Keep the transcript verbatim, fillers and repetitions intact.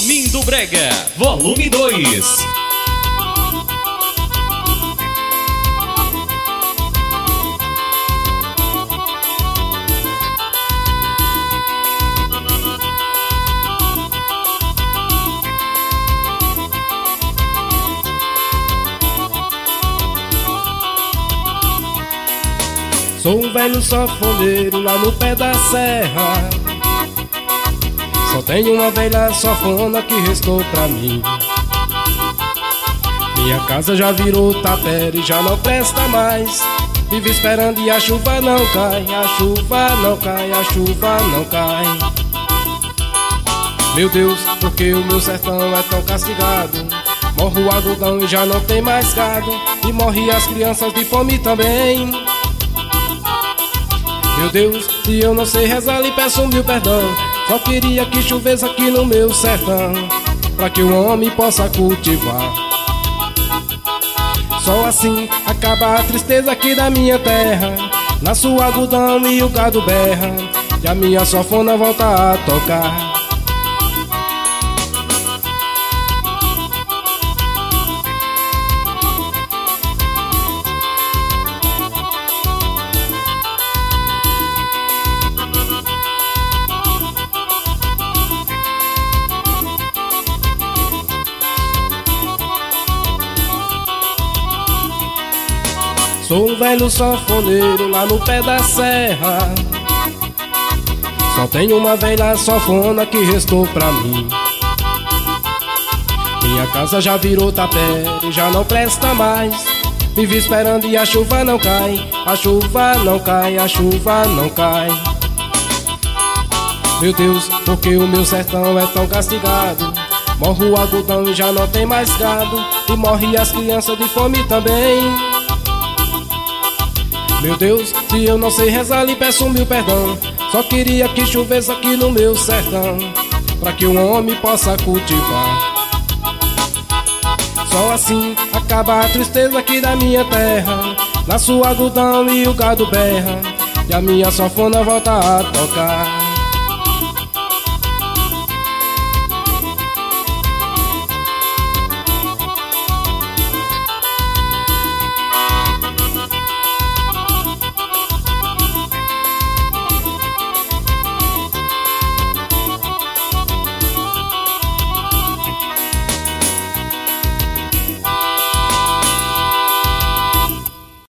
Resumindo Brega, volume dois. Sou um velho sanfoneiro lá no pé da serra. Só tenho uma velha sanfona que restou pra mim. Minha casa já virou tapera e já não presta mais. Vivo esperando e a chuva não cai, a chuva não cai, a chuva não cai. Meu Deus, porque o meu sertão é tão castigado? Morre o algodão e já não tem mais gado, e morre as crianças de fome também. Meu Deus, se eu não sei rezar, lhe peço mil perdão. Só queria que chovesse aqui no meu sertão, pra que o homem possa cultivar. Só assim acaba a tristeza aqui da minha terra. Nasce o algodão e o gado berra, e a minha sanfona volta a tocar. Sou um velho sanfoneiro lá no pé da serra. Só tenho uma velha sanfona que restou pra mim. Minha casa já virou tapera e já não presta mais. Vivo esperando e a chuva não cai, a chuva não cai, a chuva não cai. Meu Deus, porque o meu sertão é tão castigado? Morre o algodão e já não tem mais gado, e morre as crianças de fome também. Meu Deus, se eu não sei rezar, lhe peço mil perdão. Só queria que chovesse aqui no meu sertão, pra que o homem possa cultivar. Só assim acaba a tristeza aqui da minha terra. Nasce o algodão e o gado berra, e a minha sanfona volta a tocar.